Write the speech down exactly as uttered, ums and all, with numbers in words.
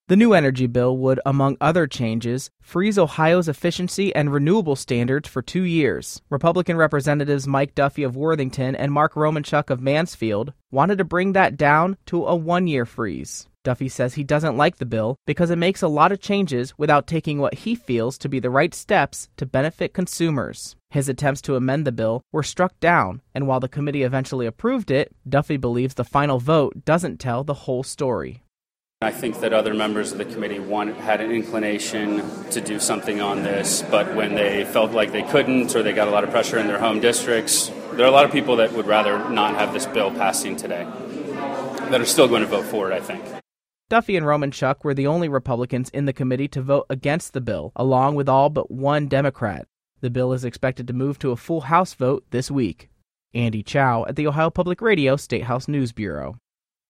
The new energy bill would, among other changes, freeze Ohio's efficiency and renewable standards for two years. Republican Representatives Mike Duffy of Worthington and Mark Romanchuk of Mansfield wanted to bring that down to a one-year freeze. Duffy says he doesn't like the bill because it makes a lot of changes without taking what he feels to be the right steps to benefit consumers. His attempts to amend the bill were struck down, and while the committee eventually approved it, Duffy believes the final vote doesn't tell the whole story. I think that other members of the committee wanted, had an inclination to do something on this, but when they felt like they couldn't or they got a lot of pressure in their home districts, there are a lot of people that would rather not have this bill passing today that are still going to vote for it, I think. Duffy and Romanchuk were the only Republicans in the committee to vote against the bill, along with all but one Democrat. The bill is expected to move to a full House vote this week. Andy Chow at the Ohio Public Radio State House News Bureau.